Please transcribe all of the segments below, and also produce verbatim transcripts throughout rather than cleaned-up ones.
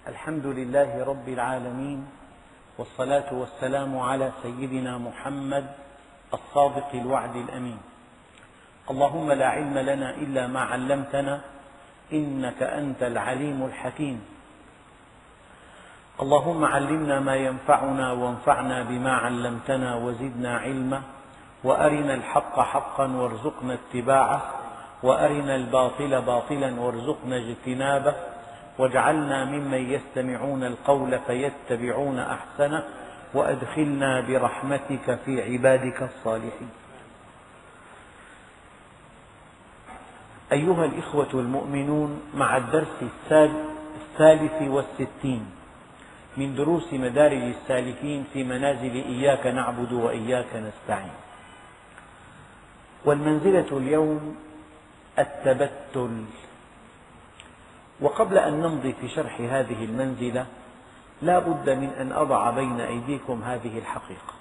الحمد لله رب العالمين، والصلاة والسلام على سيدنا محمد الصادق الوعد الأمين. اللهم لا علم لنا إلا ما علمتنا إنك أنت العليم الحكيم. اللهم علمنا ما ينفعنا وانفعنا بما علمتنا وزدنا علما، وأرنا الحق حقا وارزقنا اتباعه، وأرنا الباطل باطلا وارزقنا اجتنابه، واجعلنا ممن يستمعون القول فيتبعون أحسنه، وأدخلنا برحمتك في عبادك الصالحين. أيها الإخوة المؤمنون، مع الدرس الثالث والستين من دروس مدارج السالكين في منازل إياك نعبد وإياك نستعين، والمنزلة اليوم التبتل. وقبل أن نمضي في شرح هذه المنزلة لا بد من أن أضع بين أيديكم هذه الحقيقة: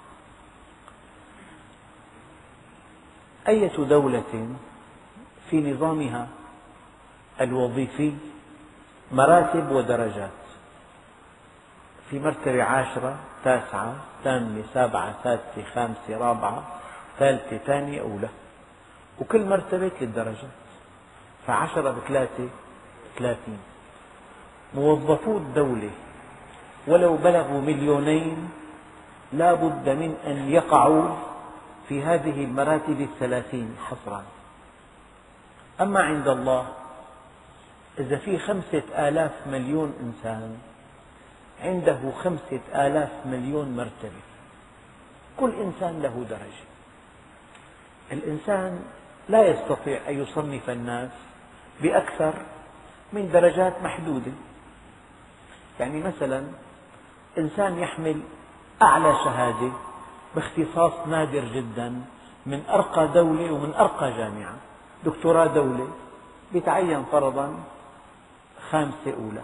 أية دولة في نظامها الوظيفي مراتب ودرجات، في مرتبة عاشرة، تاسعة، ثامنة، سابعة، سادسة، خامسة، رابعة، ثالثة، ثانية، أولى، وكل مرتبة ثلاث درجات، فعشرة بثلاثة ثلاثين. موظفو الدولة ولو بلغوا مليونين لا بد من أن يقعوا في هذه المراتب الثلاثين حصرا. أما عند الله إذا في خمسة آلاف مليون إنسان عنده خمسة آلاف مليون مرتبة، كل إنسان له درجة. الإنسان لا يستطيع أن يصنف الناس بأكثر من درجات محدودة. يعني مثلا إنسان يحمل أعلى شهادة باختصاص نادر جدا من أرقى دولة ومن أرقى جامعة، دكتوراه دولة، يتعين فرضا خامسة أولى.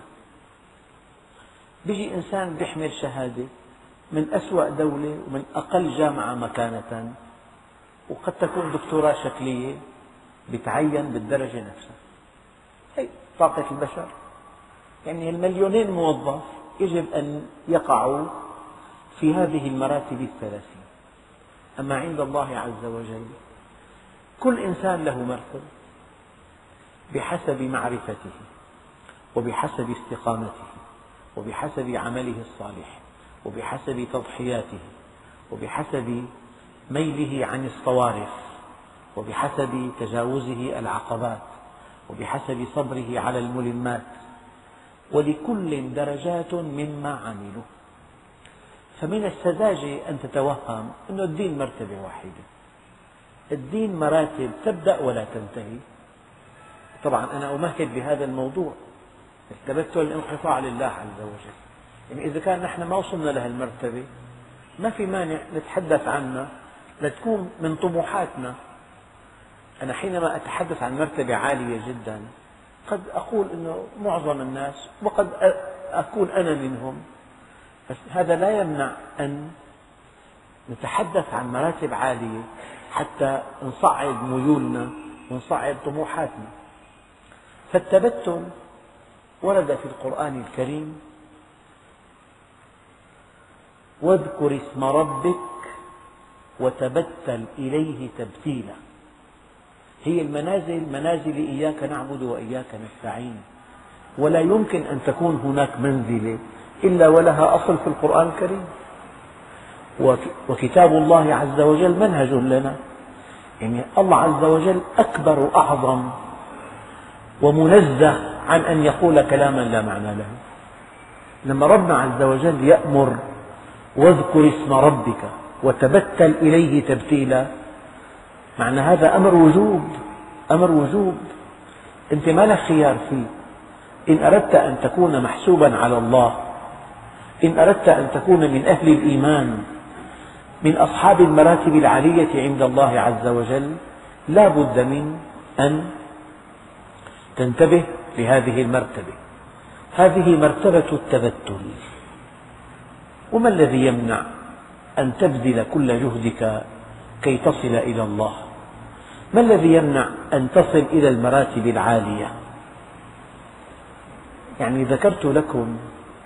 بيجي إنسان يحمل شهادة من أسوأ دولة ومن أقل جامعة مكانة، وقد تكون دكتوراه شكلية، يتعين بالدرجة نفسها. هي طاقة البشر. يعني المليونين موظف يجب أن يقعوا في هذه المراتب الثلاثين. أما عند الله عز وجل كل إنسان له مرتبة بحسب معرفته، وبحسب استقامته، وبحسب عمله الصالح، وبحسب تضحياته، وبحسب ميله عن الصوارف، وبحسب تجاوزه العقبات، وبحسب صبره على الملمات، ولكل درجات مما عملوا. فمن السذاجة أن تتوهم أن الدين مرتبة واحدة. الدين مراتب تبدأ ولا تنتهي. طبعا أنا أمهد بهذا الموضوع التبتل الانقطاع لله عز وجل. يعني إذا كان نحن ما وصلنا لها المرتبة ما في مانع نتحدث عنها لتكون من طموحاتنا. أنا حينما أتحدث عن مرتبة عالية جدا قد أقول أنه معظم الناس، وقد أكون أنا منهم، بس هذا لا يمنع أن نتحدث عن مراتب عالية حتى نصعد ميولنا ونصعد طموحاتنا. فالتبتل ورد في القرآن الكريم: واذكر اسم ربك وتبتل إليه تبتيلا. هي المنازل منازل إياك نعبد وإياك نستعين، ولا يمكن أن تكون هناك منزلة إلا ولها أصل في القرآن الكريم. وكتاب الله عز وجل منهج لنا. يعني الله عز وجل أكبر وأعظم ومنزه عن أن يقول كلاما لا معنى له. لما ربنا عز وجل يأمر واذكر اسم ربك وتبتل إليه تبتيلا، معنى هذا أمر وجوب. أمر وجوب، أنت ما لك خيار فيه. إن أردت أن تكون محسوبا على الله، إن أردت أن تكون من أهل الإيمان، من أصحاب المراتب العالية عند الله عز وجل، لا بد من أن تنتبه لهذه المرتبة. هذه مرتبة التبتل. وما الذي يمنع أن تبذل كل جهدك كي تصل إلى الله؟ ما الذي يمنع أن تصل إلى المراتب العالية؟ يعني ذكرت لكم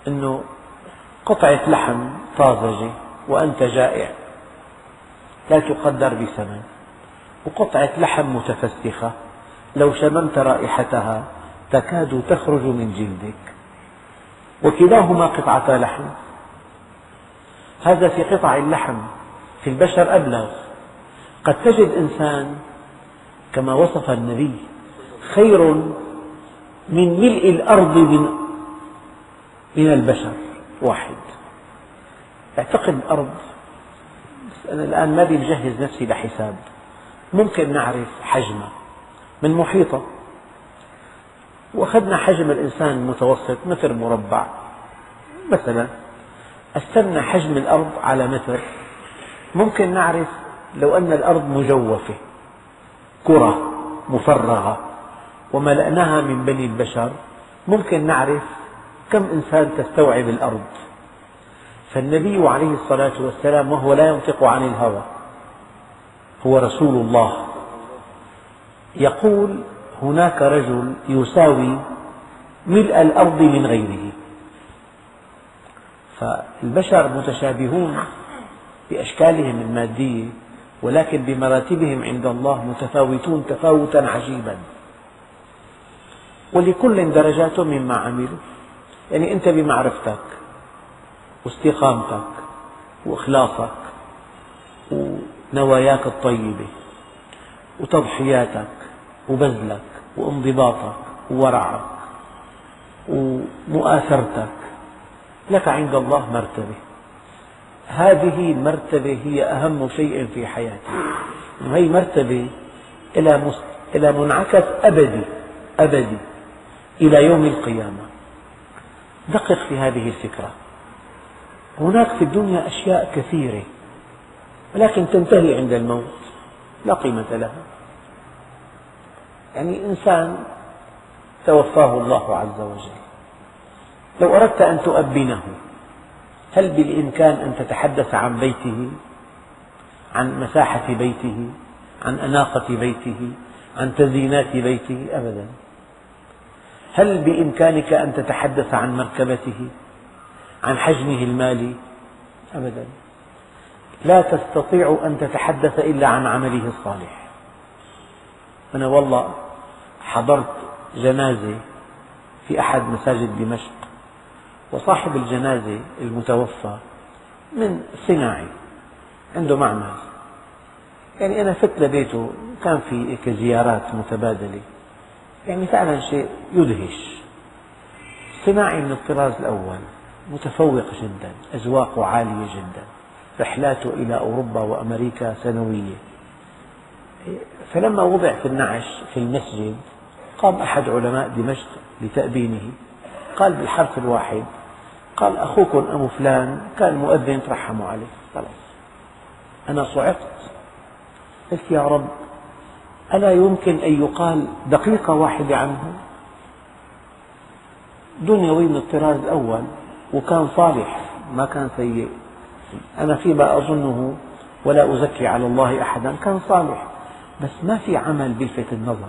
أنه قطعة لحم طازجة وأنت جائع لا تقدر بثمن، وقطعة لحم متفسخة لو شممت رائحتها تكاد تخرج من جلدك، وكلاهما قطعتا لحم. هذا في قطع اللحم، في البشر أبلغ. قد تجد إنسان كما وصف النبي خير من ملء الأرض من, من البشر واحد. اعتقد الأرض، بس أنا الآن ما بجهز نفسي لحساب، ممكن نعرف حجمها من محيطة، وأخذنا حجم الإنسان المتوسط متر مربع مثلا، قسمنا حجم الأرض على متر، ممكن نعرف لو أن الأرض مجوفة كرة مفرغة وملأناها من بني البشر، ممكن نعرف كم إنسان تستوعب الأرض. فالنبي عليه الصلاة والسلام وهو لا ينطق عن الهوى، هو رسول الله، يقول هناك رجل يساوي ملء الأرض من غيره. فالبشر متشابهون بأشكالهم المادية، ولكن بمراتبهم عند الله متفاوتون تفاوتا عجيبا، ولكل درجات مما عملوا. يعني أنت بمعرفتك واستقامتك وإخلاصك ونواياك الطيبة وتضحياتك وبذلك وانضباطك وورعك ومؤاثرتك، لك عند الله مرتبة. هذه المرتبة هي أهم شيء في حياتك، وهي مرتبة إلى منعكس أبدي أبدي إلى يوم القيامة. دقق في هذه الفكرة. هناك في الدنيا أشياء كثيرة ولكن تنتهي عند الموت، لا قيمة لها. يعني إنسان توفاه الله عز وجل، لو أردت أن تؤبنه هل بالإمكان أن تتحدث عن بيته، عن مساحة بيته، عن أناقة بيته، عن تزيينات بيته؟ أبدا. هل بإمكانك أن تتحدث عن مركبته، عن حجمه المالي؟ أبدا. لا تستطيع أن تتحدث إلا عن عمله الصالح. أنا والله حضرت جنازة في أحد مساجد دمشق، وصاحب الجنازة المتوفى من صناعي عنده معمل، يعني أنا فت لبيته، كان في زيارات متبادلة، يعني فعلا شيء يدهش. صناعي من الطراز الأول، متفوق جدا، أذواقه عالية جدا، رحلاته إلى أوروبا وأمريكا سنوية. فلما وضع في النعش في المسجد قام أحد علماء دمشق لتأبينه، قال بالحرف الواحد، قال أخوكم أبو فلان كان مؤذن ترحموا عليه. خلاص أنا صعقت، قلت يا رب ألا يمكن أن يقال دقيقة واحدة عنه؟ دنيوي من الطراز الأول، وكان صالح ما كان سيء. أنا فيما أظنه ولا أزكي على الله أحدا، كان صالح، بس ما في عمل بيلفت النظر.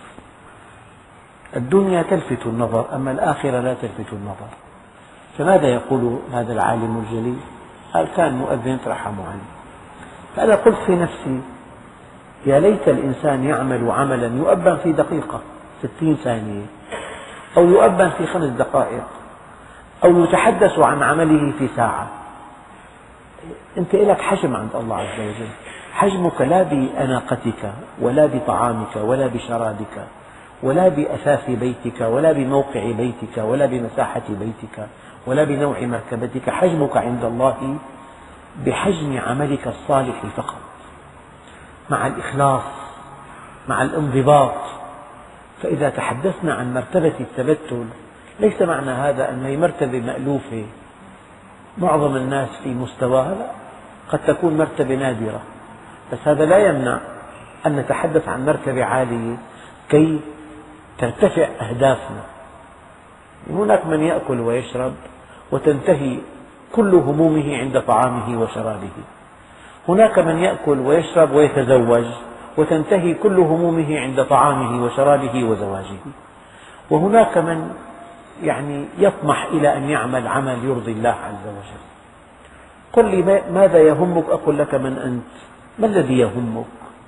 الدنيا تلفت النظر، أما الآخرة لا تلفت النظر. فماذا يقول هذا العالم الجليل؟ قال كان مؤذن ترحموا عليه. فأنا قلت في نفسي يا ليت الإنسان يعمل عملا يؤبن في دقيقة ستين ثانية، أو يؤبن في خمس دقائق، أو يتحدث عن عمله في ساعة. أنت لك حجم عند الله عز وجل، حجمك لا بأناقتك ولا بطعامك ولا بشرابك ولا بأثاث بيتك ولا بموقع بيتك ولا بمساحة بيتك ولا بنوع مركبتك. حجمك عند الله بحجم عملك الصالح فقط، مع الإخلاص، مع الانضباط. فإذا تحدثنا عن مرتبة التبتل ليس معنى هذا أن هي مرتبة مألوفة معظم الناس في مستواها، لا، قد تكون مرتبة نادرة، بس هذا لا يمنع أن نتحدث عن مرتبة عالية كي ترتفع أهدافنا. هناك من يأكل ويشرب وتنتهي كل همومه عند طعامه وشرابه، هناك من يأكل ويشرب ويتزوج وتنتهي كل همومه عند طعامه وشرابه وزواجه، وهناك من يعني يطمح إلى أن يعمل عمل يرضي الله عز وجل. قل لي ماذا يهمك أقول لك من أنت، ما الذي يهمك؟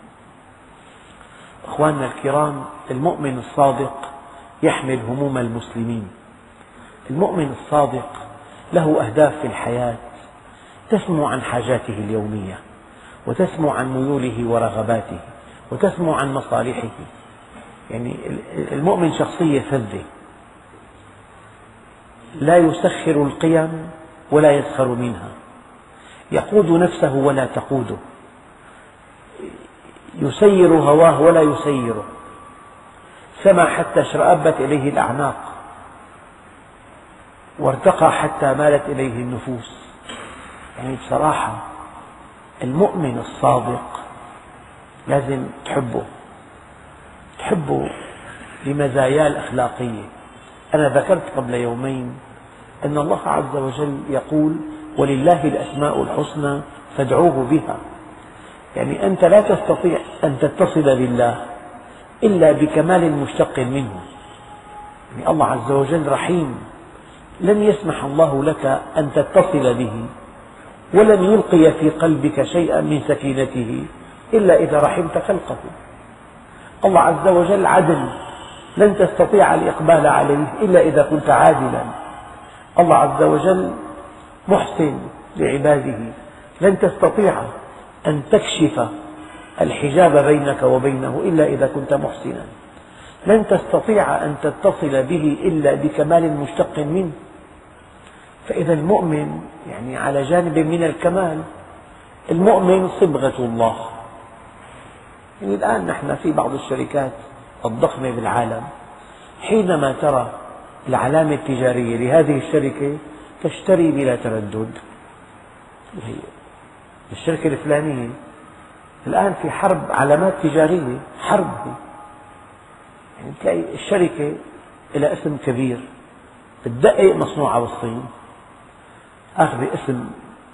أخواننا الكرام، المؤمن الصادق يحمل هموم المسلمين. المؤمن الصادق له أهداف في الحياة تسمو عن حاجاته اليومية، وتسمو عن ميوله ورغباته، وتسمو عن مصالحه. يعني المؤمن شخصية فذة، لا يسخر القيم ولا يسخر منها، يقود نفسه ولا تقوده، يسير هواه ولا يسيره، سما حتى اشرأبت إليه الأعناق، وارتقى حتى مالت إليه النفوس. يعني بصراحة المؤمن الصادق لازم تحبه، تحبه لمزاياه الأخلاقية. أنا ذكرت قبل يومين أن الله عز وجل يقول: ولله الأسماء الحسنى فادعوه بها. يعني أنت لا تستطيع أن تتصل بالله إلا بكمال مشتق منه. يعني الله عز وجل رحيم، لن يسمح الله لك أن تتصل به ولن يلقي في قلبك شيئا من سكينته إلا إذا رحمت خلقه. الله عز وجل عدل، لن تستطيع الإقبال عليه إلا إذا كنت عادلا. الله عز وجل محسن لعباده، لن تستطيع أن تكشف الحجاب بينك وبينه إلا إذا كنت محسنا. لن تستطيع أن تتصل به إلا بكمال مشتق منه. فإذا المؤمن يعني على جانب من الكمال، المؤمن صبغة الله. يعني الآن نحن في بعض الشركات الضخمة بالعالم حينما ترى العلامة التجارية لهذه الشركة تشتري بلا تردد. الشركة الفلانية الآن في حرب علامات تجارية، حرب. يعني تلاقي الشركة لها اسم كبير، بتدقق مصنوعة بالصين، أخذ اسم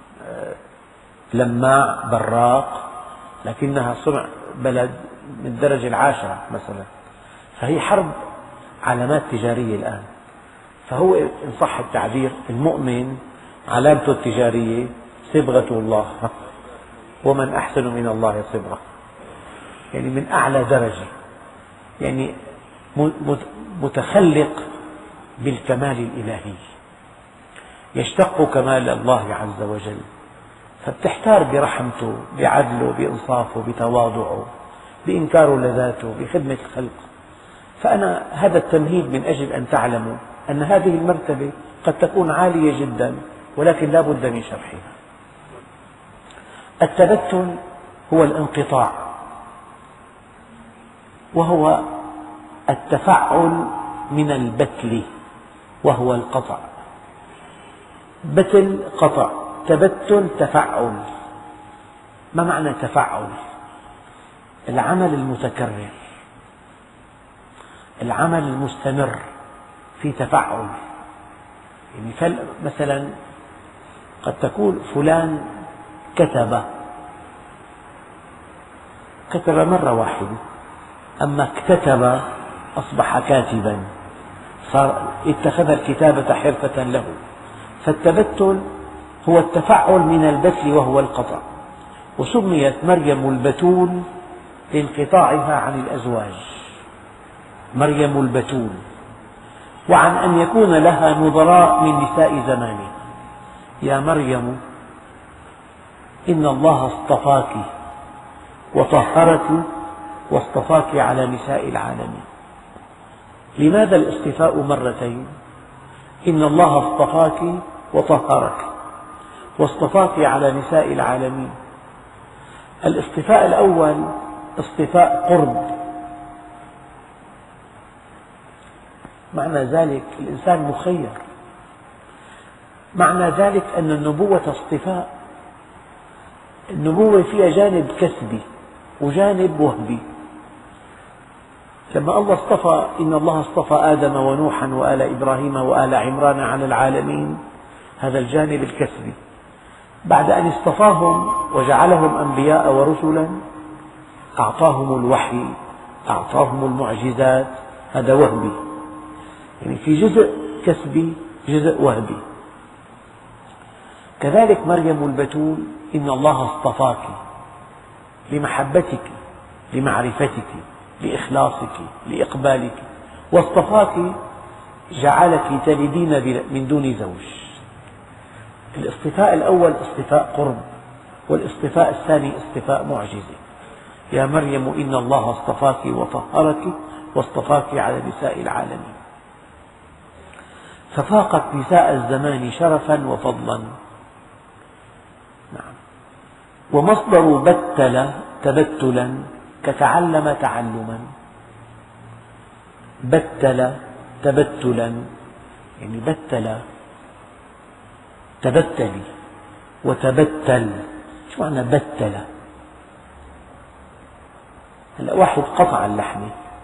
لماع براق لكنها صنع بلد من الدرجة العاشرة مثلا. فهي حرب علامات تجارية الآن. فهو إن صح التعبير المؤمن علامته التجارية صبغة الله، ومن أحسن من الله صبغة. يعني من أعلى درجة، يعني متخلق بالكمال الإلهي، يشتق كمال الله عز وجل. فبتحتار برحمته، بعدله، بإنصافه، بتواضعه، بإنكاره لذاته، بخدمة الخلق. فأنا هذا التمهيد من أجل أن تعلموا أن هذه المرتبة قد تكون عالية جدا، ولكن لا بد من شرحها. التبتل هو الانقطاع، وهو التفعل من البتل، وهو القطع. بتل قطع، تبتل تفعل. ما معنى تفعل؟ العمل المتكرر، العمل المستمر في تفعل. يعني مثلا قد تقول فلان كتب كتب مرة واحدة، أما اكتتب أصبح كاتبا، صار اتخذ الكتابة حرفة له. فالتبتل هو التفعل من البتل وهو القطع. وسميت مريم البتول لانقطاعها عن الأزواج، مريم البتول، وعن أن يكون لها نظراء من نساء زمانها. يا مريم إن الله اصطفاك وطهرك واصطفاك على نساء العالمين. لماذا الاصطفاء مرتين؟ إن الله اصطفاك وطهرك واصطفاك على نساء العالمين. الاصطفاء الأول اصطفاء قرب، معنى ذلك الإنسان مخير. معنى ذلك أن النبوة اصطفاء. النبوة فيها جانب كسبي وجانب وهبي. لما الله اصطفى، إن الله اصطفى آدم ونوحا وآل إبراهيم وآل عمران على العالمين، هذا الجانب الكسبي. بعد أن اصطفاهم وجعلهم أنبياء ورسلا أعطاهم الوحي، أعطاهم المعجزات، هذا وهبي. يعني في جزء كسبي جزء وهبي. كذلك مريم البتول إن الله اصطفاك لمحبتك، لمعرفتك، لإخلاصك، لإقبالك، واصطفاك جعلك تلدين من دون زوج. الاصطفاء الأول اصطفاء قرب، والاصطفاء الثاني اصطفاء معجزة. يا مريم إن الله اصطفاك وطهرك واصطفاك على نساء العالمين، ففاقت نساء الزمان شرفا وفضلا. نعم. ومصدر بتل تبتلا كتعلم تعلما. بتل تبتلا يعني بتل تبتلي وتبتل. شو معنى بتل؟ هلا واحد قطع اللحمة،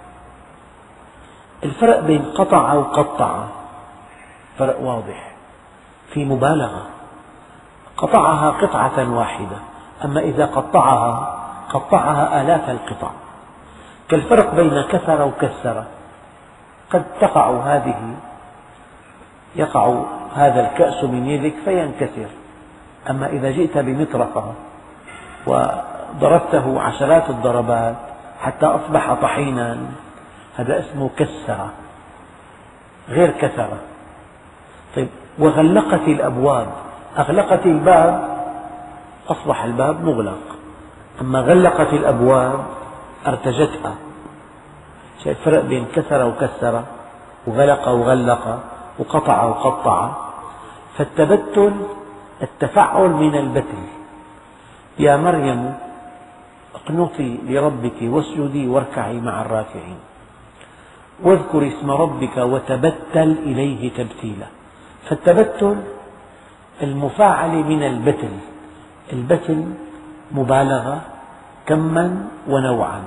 الفرق بين قطع وقطع فرق واضح، في مبالغة. قطعها قطعة واحدة، أما إذا قطعها قطعها آلاف القطع. كالفرق بين كسر وكسر، قد تقع هذه يقع هذا الكأس من يدك فينكسر، أما إذا جئت بمطرقة وضربته عشرات الضربات حتى أصبح طحينا، هذا اسمه كسر غير كسر. طيب، وغلقت الأبواب، أغلقت الباب أصبح الباب مغلق، أما غلقت الأبواب أرتجتها. شايف الفرق بين كسر وكسر وغلق وغلق وقطع وقطع؟ فالتبتل التفعل من البتل. يا مريم اقنطي لربك واسجدي واركعي مع الراكعين واذكري اسم ربك وتبتل إليه تبتيلا. فالتبتل المفاعل من البتل. البتل مبالغة كما ونوعا.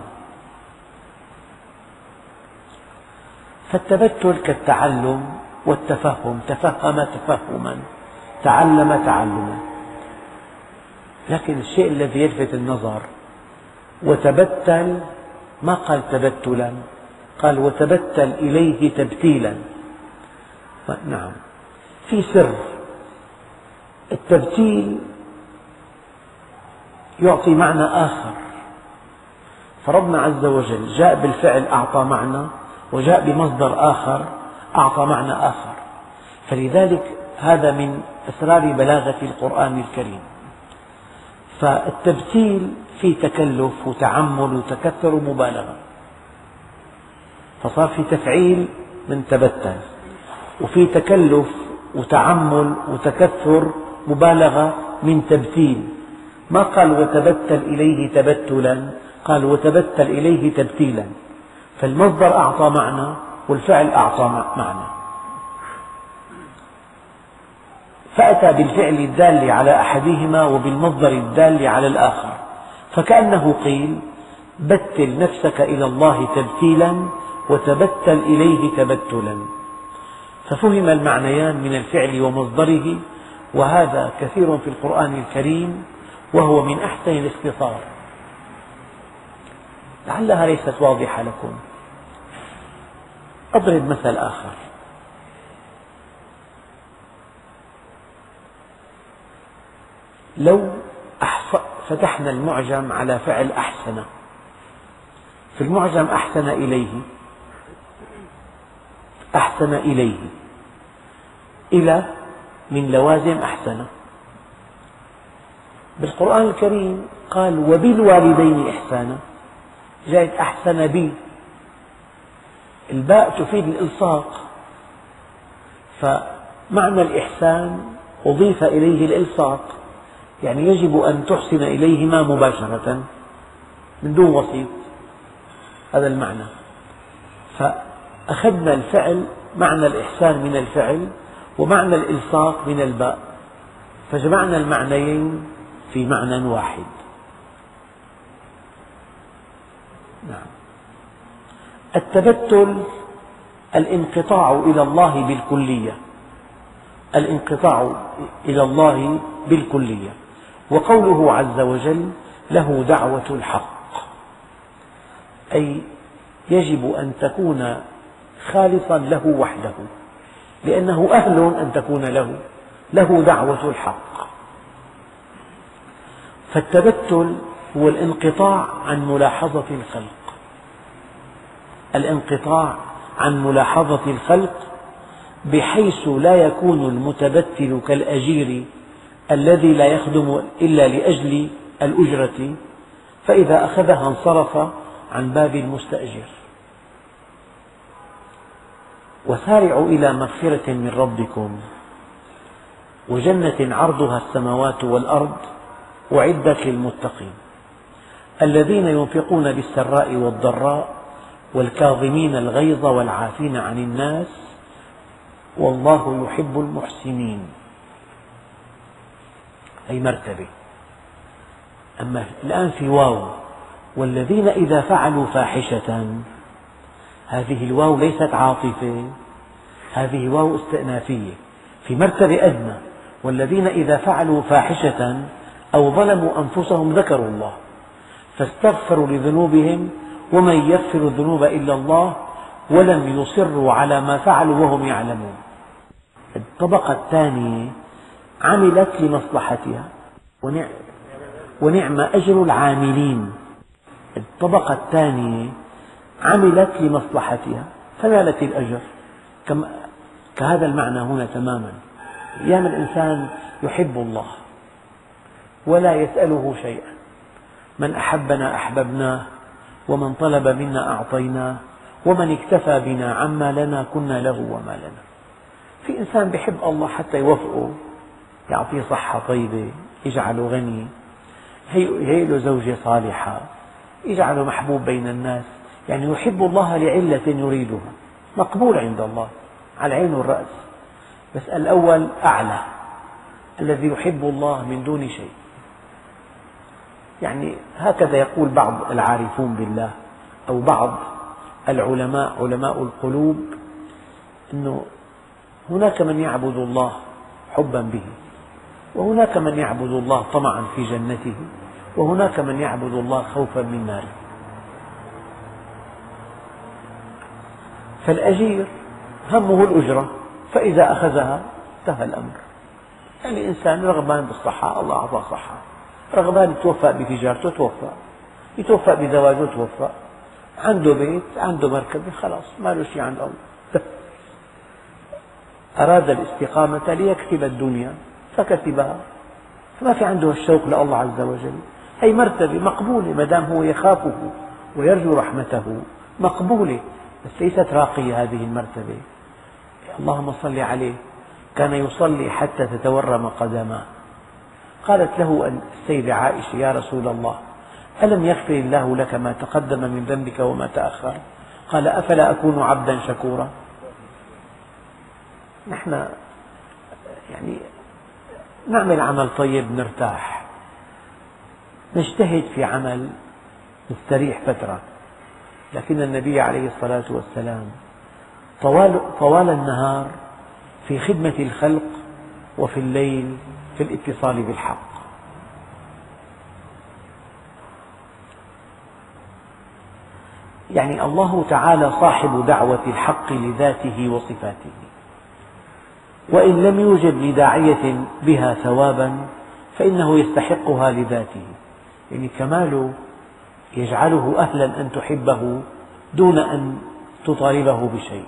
فالتبتل كالتعلم والتفهم، تفهم تفهما، تعلم تعلما. لكن الشيء الذي يلفت النظر وتبتل ما قال تبتلا، قال وتبتل إليه تبتيلا. نعم، في سر. التبتيل يعطي معنى آخر، فربنا عز وجل جاء بالفعل أعطى معنى، وجاء بمصدر آخر أعطى معنى آخر. فلذلك هذا من أسرار بلاغة القرآن الكريم. فالتبتيل فيه تكلف وتعمل وتكثر ومبالغة، فصار في تفعيل من تبتل، وفي تكلف وتعمل وتكثر مبالغة من تبتيل. ما قال وتبتل إليه تبتلا، قال وتبتل إليه تبتيلا. فالمصدر أعطى معنى والفعل أعطى معنى، فأتى بالفعل الدال على أحدهما وبالمصدر الدال على الآخر، فكأنه قيل بتل نفسك إلى الله تبتيلا وتبتل إليه تبتلا. ففهم المعنيان من الفعل ومصدره، وهذا كثير في القرآن الكريم، وهو من أحسن الاختصار. لعلها ليست واضحة لكم. أضرب مثل آخر. لو فتحنا المعجم على فعل أحسن، في المعجم أحسن إليه، أحسن إليه، إلى من لوازم أحسن. بالقرآن الكريم قال وبالوالدين إحسانا، جاءت أحسن بي، الباء تفيد الإلصاق، فمعنى الإحسان أضيف إليه الإلصاق، يعني يجب أن تحسن إليهما مباشرة من دون وسيط، هذا المعنى. فأخذنا الفعل معنى الإحسان من الفعل ومعنى الإلصاق من الباء، فجمعنا المعنيين في معنى واحد. نعم. التبتل الانقطاع إلى الله بالكلية، الانقطاع إلى الله بالكلية. وقوله عز وجل له دعوة الحق، أي يجب أن تكون خالصا له وحده، لأنه أهل أن تكون له له دعوة الحق. فالتبتل هو الانقطاع عن ملاحظة الخلق، الانقطاع عن ملاحظة الخلق بحيث لا يكون المتبتل كالأجير الذي لا يخدم إلا لأجل الأجرة، فإذا أخذها انصرف عن باب المستأجر. وسارعوا إلى مغفرة من ربكم وجنة عرضها السماوات والأرض أعدت للمتقين الذين ينفقون بالسراء والضراء والكاظمين الغيظ والعافين عن الناس والله يحب المحسنين. أي مرتبة. أما الآن في واو، والذين إذا فعلوا فاحشة، هذه الواو ليست عاطفة، هذه واو استئنافية في مرتبة أدنى. والذين إذا فعلوا فاحشة أو ظلموا أنفسهم ذكروا الله فاستغفروا لذنوبهم ومن يغفر الذنوب إلا الله ولم يصروا على ما فعلوا وهم يعلمون. الطبقة الثانية عملت لمصلحتها ونعم أجر العاملين. الطبقة الثانية عملت لمصلحتها فنالت الأجر، كهذا المعنى هنا تماما. أيام الإنسان يحب الله ولا يسأله شيئا، من أحبنا أحببناه ومن طلب منا أعطيناه ومن اكتفى بنا عما لنا كنا له وما لنا. في إنسان يحب الله حتى يوفقه، يعطيه صحة طيبة، يجعله غني، يهيئ له زوجة صالحة، يجعله محبوب بين الناس، يعني يحب الله لعلة يريدها، مقبول عند الله على العين والرأس. بس الأول أعلى، الذي يحب الله من دون شيء. يعني هكذا يقول بعض العارفون بالله أو بعض العلماء علماء القلوب، أنه هناك من يعبد الله حبا به، وهناك من يعبد الله طمعا في جنته، وهناك من يعبد الله خوفا من ناره. فالأجير همه الأجرة، فإذا أخذها انتهى الأمر. يعني إنسان رغبان بالصحة، الله أعطاه صحة، رغبان يتوفق بتجارته توفق، يتوفق بزواجه توفق، عنده بيت، عنده مركبة، خلاص ما له شيء عند الله. أراد الاستقامة ليكسب الدنيا فكسبها، فما في عنده الشوق لله عز وجل. هي مرتبة مقبولة ما دام هو يخافه ويرجو رحمته، مقبولة، بس ليست راقية هذه المرتبة. اللهم صل عليه، كان يصلي حتى تتورم قدماه. قالت له السيدة عائشة: يا رسول الله، ألم يغفر الله لك ما تقدم من ذنبك وما تأخر؟ قال: أفلا أكون عبدا شكورا؟ نحن يعني نعمل عمل طيب نرتاح، نجتهد في عمل نستريح فترة، لكن النبي عليه الصلاة والسلام طوال, طوال النهار في خدمة الخلق، وفي الليل في الاتصال بالحق. يعني الله تعالى صاحب دعوة الحق لذاته وصفاته، وإن لم يوجد لداعية بها ثوابا فإنه يستحقها لذاته. يعني كماله يجعله أهلا أن تحبه دون أن تطالبه بشيء.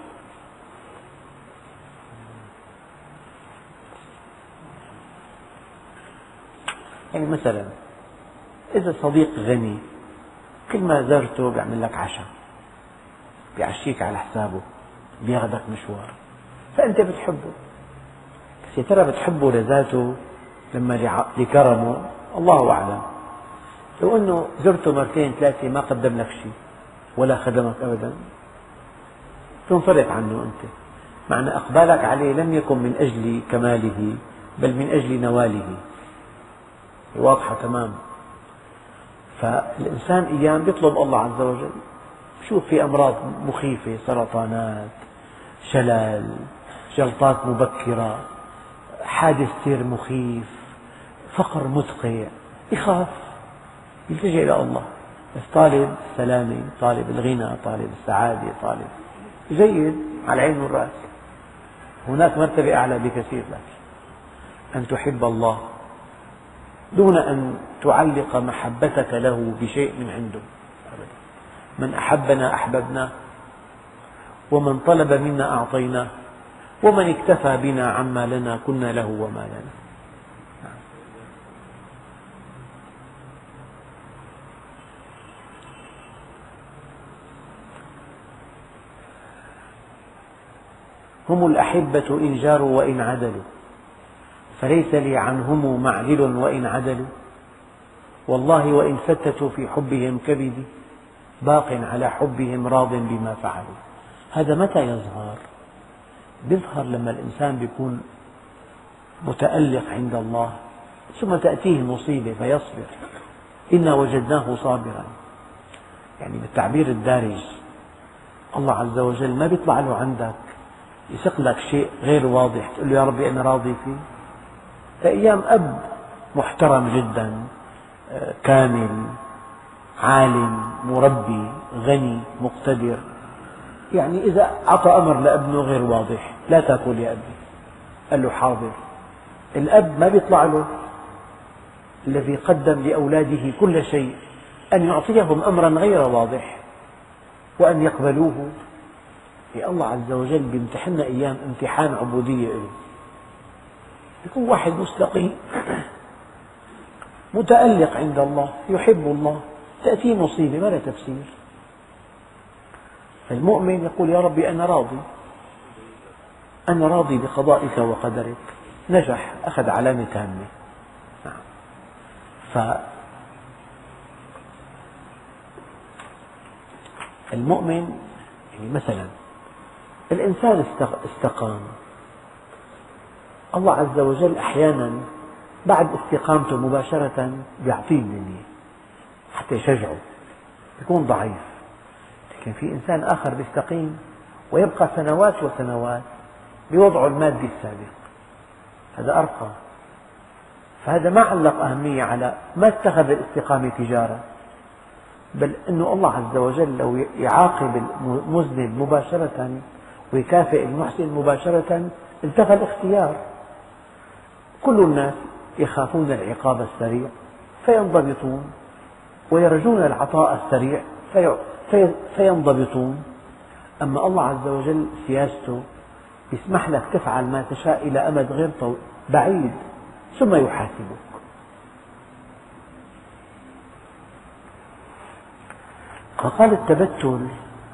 يعني مثلا إذا صديق غني كل ما زرته بيعمل لك عشاء، بيعشيك على حسابه، بياخذك مشوار، فأنت بتحبه. بس يا ترى بتحبه لذاته لما لكرمه؟ الله أعلم. لو أنه زرته مرتين ثلاثة ما قدم لك شيء ولا خدمك أبدا، تنفرط عنه أنت، معنى أقبالك عليه لم يكن من أجل كماله بل من أجل نواله. واضحة تمام. فالإنسان أيام يطلب الله عز وجل، شوف في أمراض مخيفة، سرطانات، شلل، جلطات مبكرة، حادث سير مخيف، فقر مدقع، يخاف، يلتجئ إلى الله. بس طالب السلامة، طالب الغنى، طالب السعادة، طالب جيد على العين والرأس. هناك مرتبة أعلى بكثير لك، أن تحب الله دون أن تعلق محبتك له بشيء من عنده أبدا. من أحبنا أحببناه، ومن طلب منا أعطيناه، ومن اكتفى بنا عما لنا كنا له وما لنا. هم الأحبة إن جاروا وإن عدلوا، فليس لي عنهم معدل وإن عدلوا، والله وإن فتتوا في حبهم كبدي، باق على حبهم راض بما فعلوا. هذا متى يظهر؟ يظهر لما الإنسان يكون متألق عند الله، ثم تأتيه مصيبة فيصبر. إنا وجدناه صابرا، يعني بالتعبير الدارج الله عز وجل ما بيطلع له عندك يسق لك شيء غير واضح تقول له يا ربي أنا راضي فيه. فأيام أب محترم جدا، كامل، عالم، مربي، غني، مقتدر، يعني إذا أعطى أمر لابنه غير واضح، لا تأكل يا أبي، قال له حاضر. الأب ما بيطلع له الذي قدم لأولاده كل شيء أن يعطيهم أمرا غير واضح وأن يقبلوه. الله عز وجل بيمتحننا أيام امتحان عبودية له. يكون واحد مستقيم متألق عند الله يحب الله، تأتيه مصيبة ما لها تفسير، فالمؤمن يقول يا ربي أنا راضي، أنا راضي بقضائك وقدرك، نجح، أخذ علامة تامة. فالمؤمن يعني مثلا الإنسان استقام، الله عز وجل أحيانا بعد استقامته مباشرة يعطيه الدنيا حتى يشجعه، يكون ضعيف. لكن في إنسان آخر يستقيم ويبقى سنوات وسنوات بوضعه المادي السابق، هذا أرقى. فهذا ما علق أهمية على، ما اتخذ الاستقامة تجارة، بل أن الله عز وجل لو يعاقب المذنب مباشرة ويكافئ المحسن مباشرة انتفى الاختيار. كل الناس يخافون العقاب السريع فينضبطون، ويرجون العطاء السريع فينضبطون. أما الله عز وجل سياسته يسمح لك تفعل ما تشاء إلى أمد غير بعيد ثم يحاسبك. فقال التبتل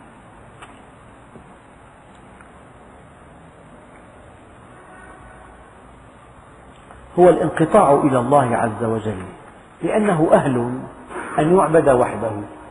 هو الانقطاع إلى الله عز وجل، لأنه أهل أن يعبد وحده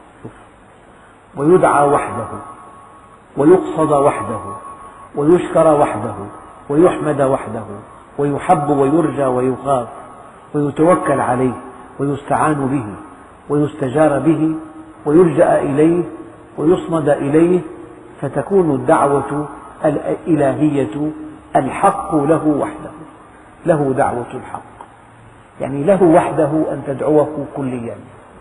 ويدعى وحده ويقصد وحده ويشكر وحده ويحمد وحده ويحب ويرجى ويخاف ويتوكل عليه ويستعان به ويستجار به ويلجأ إليه ويصمد إليه، فتكون الدعوة الإلهية الحق له وحده، له دعوة الحق، يعني له وحده أن تدعوه كليا.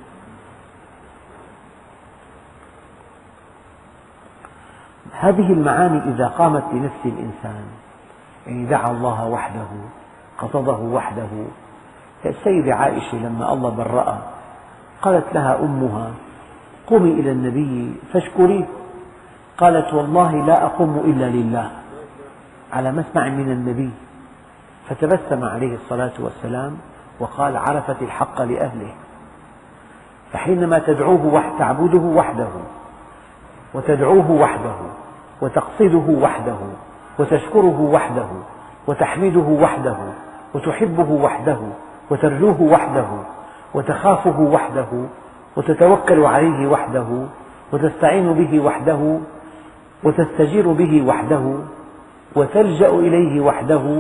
هذه المعاني إذا قامت بنفس الإنسان، يعني دعا الله وحده، قصده وحده. السيدة عائشة لما الله برأها قالت لها أمها قومي إلى النبي فاشكريه، قالت والله لا أقوم إلا لله، على مسمع من النبي. فتبسم عليه الصلاة والسلام وقال عرفت الحق لأهله. فحينما تدعوه وحده، تعبده وحده وتدعوه وحده وتقصده وحده وتشكره وحده وتحمده وحده وتحبه وحده وترجوه وحده وتخافه وحده وتتوكل عليه وحده وتستعين به وحده وتستجير به وحده وتلجأ إليه وحده،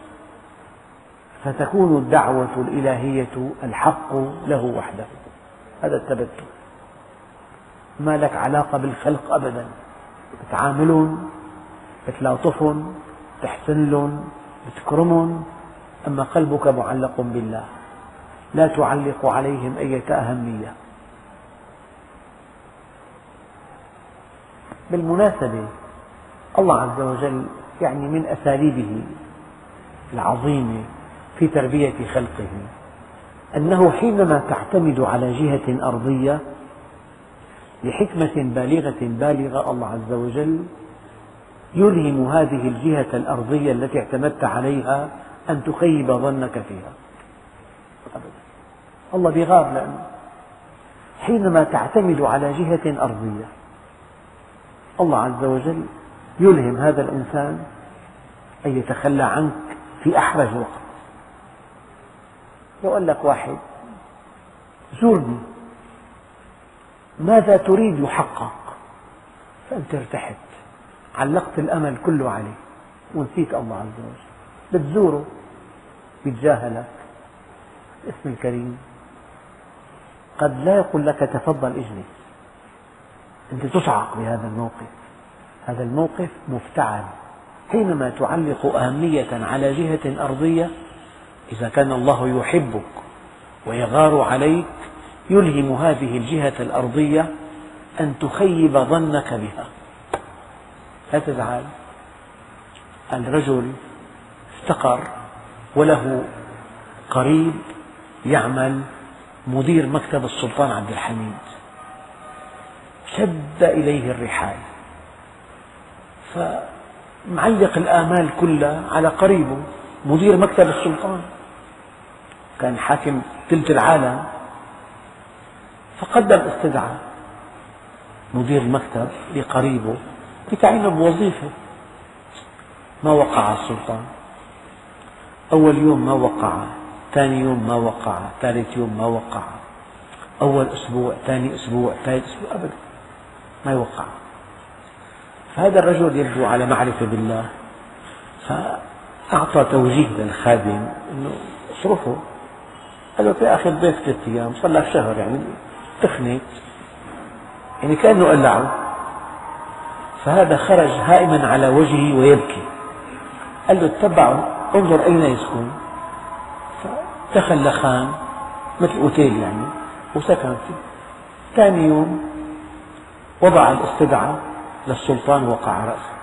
فتكون الدعوة الإلهية الحق له وحده. هذا التبتل، ما لك علاقة بالخلق أبدا، بتعاملهم، بتلاطفهم، بتحسن لهم، بتكرمهم، أما قلبك معلق بالله، لا تعلق عليهم أية أهمية. بالمناسبة الله عز وجل يعني من أساليبه العظيمة في تربية خلقه أنه حينما تعتمد على جهة أرضية لحكمة بالغة بالغة الله عز وجل يلهم هذه الجهة الأرضية التي اعتمدت عليها أن تخيب ظنك فيها أبدا. الله بيغار، لأنه حينما تعتمد على جهة أرضية الله عز وجل يلهم هذا الإنسان أن يتخلى عنك في أحرج وقت. لو قال لك واحد زورني ماذا تريد يحقق، فأنت ارتحت، علقت الأمل كله عليه ونسيت الله عز وجل. بتزوره بيتجاهلك الاسم الكريم، قد لا يقول لك تفضل اجلس، أنت تصعق بهذا الموقف. هذا الموقف مفتعل. حينما تعلق أهمية على جهة أرضية، إذا كان الله يحبك ويغار عليك يلهم هذه الجهة الأرضية أن تخيب ظنك بها. لا تزعل. الرجل افتقر وله قريب يعمل مدير مكتب السلطان عبد الحميد، شد إليه الرحال، فمعلق الآمال كلها على قريبه مدير مكتب السلطان، كان حاكم ثلث العالم. فقدم استدعاء مدير المكتب لقريبه لتعينه بوظيفة. ما وقع السلطان، أول يوم ما وقع، ثاني يوم ما وقع، ثالث يوم ما وقع، أول أسبوع، ثاني أسبوع، ثالث أسبوع، أبدا ما يوقع. فهذا الرجل يبدو على معرفة بالله، فأعطى توجيه للخادم أنه اصرفه. قال له يا أخي الضيف ثلاثة أيام، صار لك شهر، يعني تخنت، يعني كأنه قلعه. فهذا خرج هائما على وجهه ويبكي. قال له اتبعه انظر أين يسكن. فدخل لخان مثل أوتيل يعني وسكن فيه. ثاني يوم وضع الاستدعاء للسلطان وقع رأسه،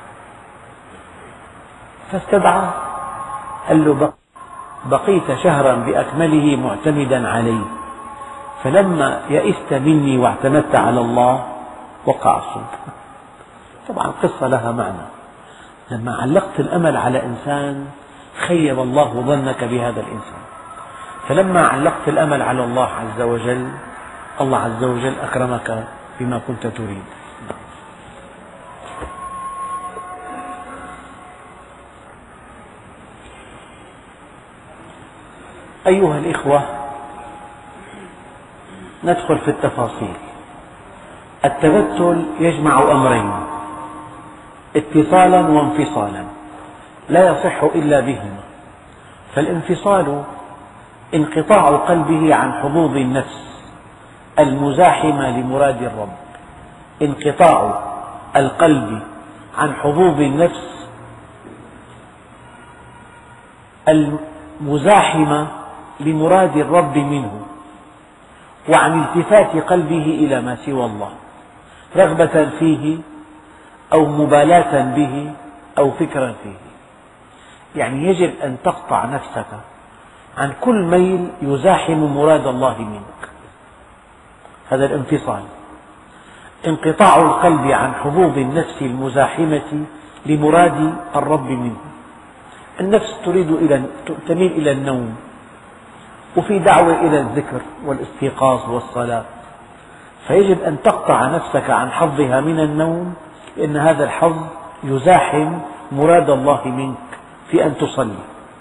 فاستدعى قال له بقيت شهرا بأكمله معتمدا علي، فلما يئست مني واعتمدت على الله وقع السلطان. طبعا القصة لها معنى. لما علقت الأمل على إنسان خيب الله ظنك بهذا الإنسان، فلما علقت الأمل على الله عز وجل الله عز وجل أكرمك بما كنت تريد. أيها الإخوة، ندخل في التفاصيل. التبتل يجمع أمرين: اتصالا وانفصالا، لا يصح إلا بهما. فالانفصال انقطاع قلبه عن حظوظ النفس المزاحمة لمراد الرب. انقطاع القلب عن حظوظ النفس المزاحمة لمراد الرب منه، وعن التفات قلبه إلى ما سوى الله، رغبة فيه أو مبالاة به أو فكرا فيه. يعني يجب أن تقطع نفسك عن كل ميل يزاحم مراد الله منك. هذا الانفصال. انقطاع القلب عن حظوظ النفس المزاحمة لمراد الرب منه. النفس تريد إلى تميل إلى النوم، وفي دعوة إلى الذكر والاستيقاظ والصلاة، فيجب أن تقطع نفسك عن حظها من النوم، لأن هذا الحظ يزاحم مراد الله منك في أن تصلي.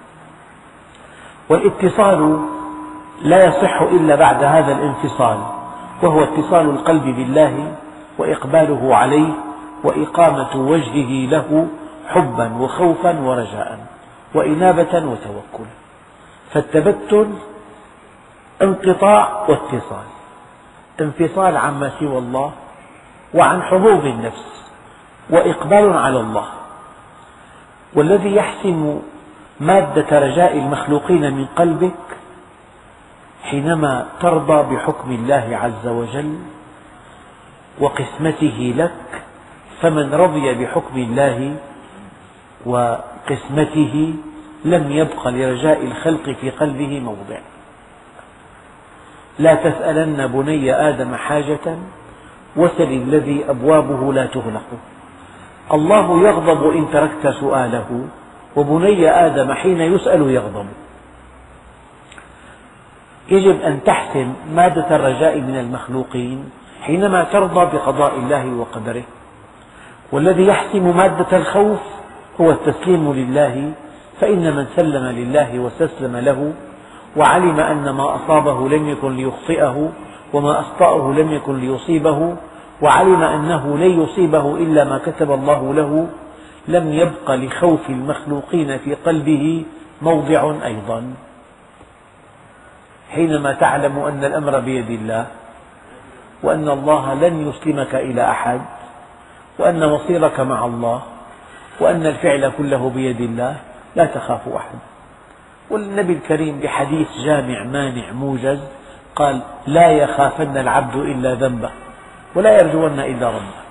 والاتصال لا يصح إلا بعد هذا الانفصال، وهو اتصال القلب بالله وإقباله عليه وإقامة وجهه له حبا وخوفا ورجاء وإنابة وتوكلا. فالتبتل انقطاع واتصال: انفصال عما سوى الله وعن حظوظ النفس وإقبال على الله. والذي يحسم مادة رجاء المخلوقين من قلبك حينما ترضى بحكم الله عز وجل وقسمته لك. فمن رضي بحكم الله وقسمته لم يبق لرجاء الخلق في قلبه موضع. لا تسألن بني آدم حاجة وسل الذي أبوابه لا تغلق. الله يغضب إن تركت سؤاله، وبني آدم حين يسأل يغضب. يجب أن تحسم مادة الرجاء من المخلوقين حينما ترضى بقضاء الله وقدره، والذي يحسم مادة الخوف هو التسليم لله، فإن من سلم لله واستسلم له وعلم أن ما أصابه لم يكن ليخطئه وما أخطأه لم يكن ليصيبه، وعلم أنه لن يصيبه إلا ما كتب الله له، لم يبق لخوف المخلوقين في قلبه موضع أيضا. حينما تعلم أن الأمر بيد الله، وأن الله لن يسلمك إلى أحد، وأن مصيرك مع الله، وأن الفعل كله بيد الله، لا تخاف أحد. والنبي الكريم بحديث جامع مانع موجز قال: لا يخافن العبد إلا ذنبه ولا يرجون إلا ربه.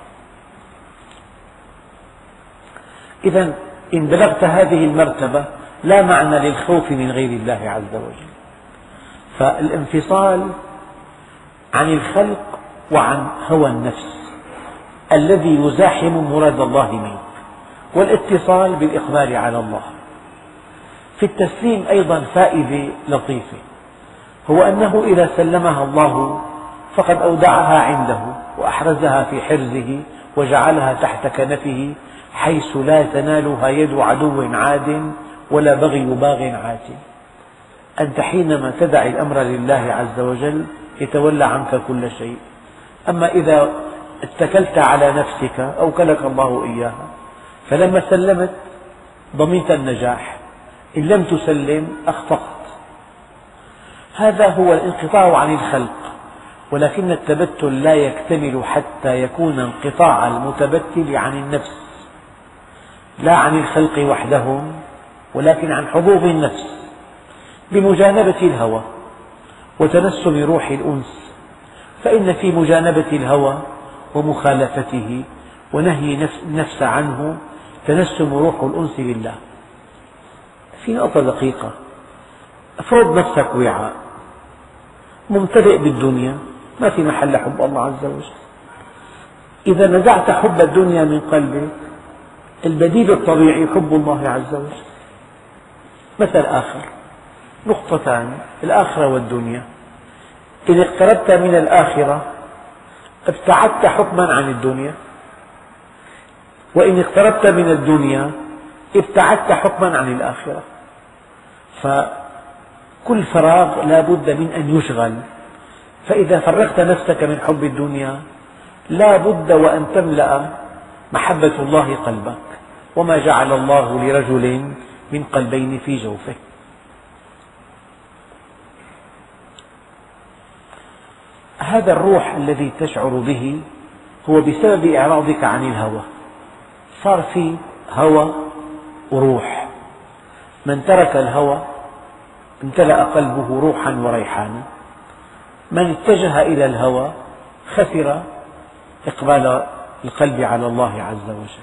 إذا إن بلغت هذه المرتبة لا معنى للخوف من غير الله عز وجل. فالانفصال عن الخلق وعن هوى النفس الذي يزاحم مراد الله منك، والاتصال بالإقبال على الله. في التسليم أيضا فائدة لطيفة، هو أنه إذا سلمها الله فقد أودعها عنده وأحرزها في حرزه وجعلها تحت كنفه حيث لا تنالها يد عدو عاد ولا بغي باغ عات. أنت حينما تدع الأمر لله عز وجل يتولى عنك كل شيء. أما إذا اتكلت على نفسك أوكلك الله إياها، فلما سلمت ضمنت النجاح، إن لم تسلم أخفقت. هذا هو الانقطاع عن الخلق، ولكن التبتل لا يكتمل حتى يكون انقطاع المتبتل عن النفس، لا عن الخلق وحدهم ولكن عن حظوظ النفس، بمجانبة الهوى وتنسم روح الأنس. فإن في مجانبة الهوى ومخالفته ونهي النفس عنه تنسم روح الأنس بالله. في نقطة دقيقة، افرض نفسك وعاء ممتلئ بالدنيا، ما في محل حب الله عز وجل. إذا نزعت حب الدنيا من قلبك، البديل الطبيعي حب الله عز وجل. مثل آخر، نقطتان: الآخرة والدنيا. إن اقتربت من الآخرة ابتعدت حكما عن الدنيا، وإن اقتربت من الدنيا ابتعدت حكما عن الآخرة. فكل فراغ لا بد من أن يشغل، فإذا فرغت نفسك من حب الدنيا لا بد وأن تملأ محبة الله قلبك، وما جعل الله لرجل من قلبين في جوفه. هذا الروح الذي تشعر به هو بسبب إعراضك عن الهوى. صار في هوى وروح. من ترك الهوى امتلأ قلبه روحا وريحانا، من اتجه إلى الهوى خسر إقبال القلب على الله عز وجل.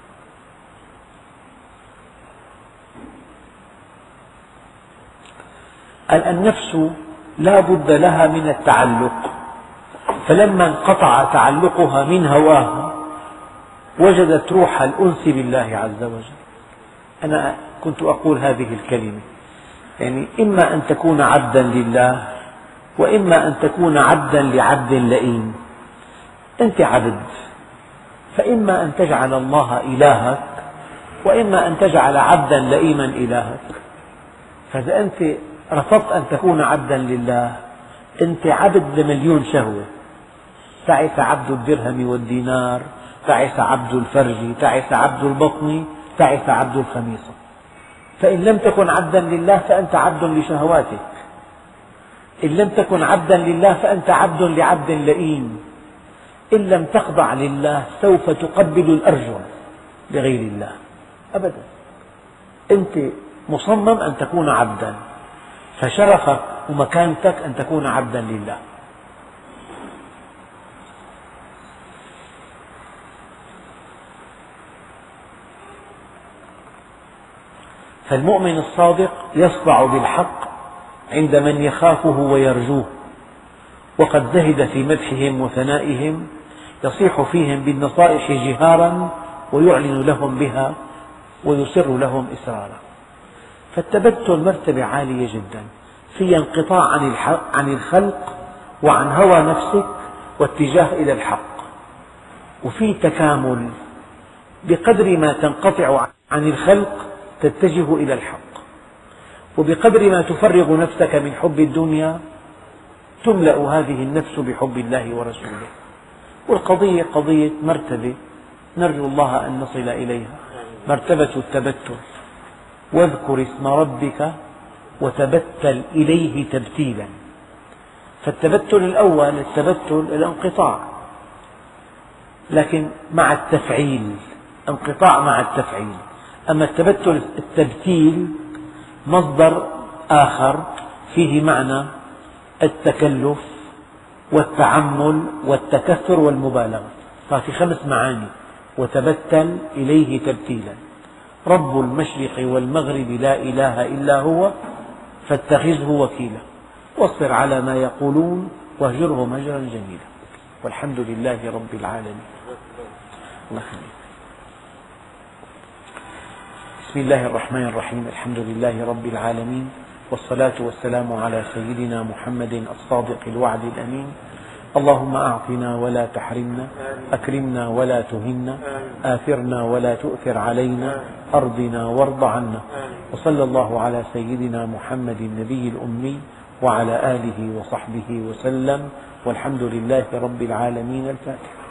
النفس لا بد لها من التعلق، فلما انقطع تعلقها من هواها وجدت روح الأنس بالله عز وجل. أنا كنت أقول هذه الكلمة، يعني إما أن تكون عبدا لله، وإما أن تكون عبدا لعبد لئيم. أنت عبد، فإما أن تجعل الله إلهك، وإما أن تجعل عبدا لئيما إلهك. فإذا أنت رفضت أن تكون عبدا لله، أنت عبد لمليون شهوة. تعس عبد الدرهم والدينار، تعس عبد الفرج، تعس عبد البطن، تعس عبد الخميصة. فإن لم تكن عبدا لله فأنت عبد لشهواتك، إن لم تكن عبدا لله فأنت عبد لعبد لئيم. إن لم تخضع لله سوف تقبل الأرجل لغير الله أبدا. أنت مصمم أن تكون عبدا، فشرفك ومكانتك أن تكون عبدا لله. فالمؤمن الصادق يصدع بالحق عند من يخافه ويرجوه، وقد زهد في مدحهم وثنائهم، يصيح فيهم بالنصائح جهارا ويعلن لهم بها ويسر لهم إسرارا. فالتبتل مرتبة عالية جدا، فيها انقطاع عن الحق عن الخلق وعن هوى نفسك واتجاه إلى الحق، وفي تكامل بقدر ما تنقطع عن الخلق تتجه إلى الحق، وبقدر ما تفرغ نفسك من حب الدنيا تملأ هذه النفس بحب الله ورسوله. والقضية قضية مرتبة نرجو الله أن نصل إليها، مرتبة التبتل. واذكر اسم ربك وتبتل إليه تبتيلا. فالتبتل الأول التبتل الانقطاع، لكن مع التفعيل، انقطاع مع التفعيل. أما التبتل التبتيل مصدر آخر فيه معنى التكلف والتعمل والتكثر والمبالغة، ففي خمس معاني: وتبتل إليه تبتيلا، رب المشرق والمغرب لا إله إلا هو فاتخذه وكيلا، واصبر على ما يقولون واهجرهم هجرا جميلا، والحمد لله رب العالمين. الله يخليك. بسم الله الرحمن الرحيم، الحمد لله رب العالمين، والصلاة والسلام على سيدنا محمد الصادق الوعد الأمين. اللهم أعطنا ولا تحرمنا، أكرمنا ولا تهنا، آثرنا ولا تؤثر علينا، أرضنا وارض عنا. وصلى الله على سيدنا محمد النبي الأمي وعلى آله وصحبه وسلم، والحمد لله رب العالمين. الفاتحة.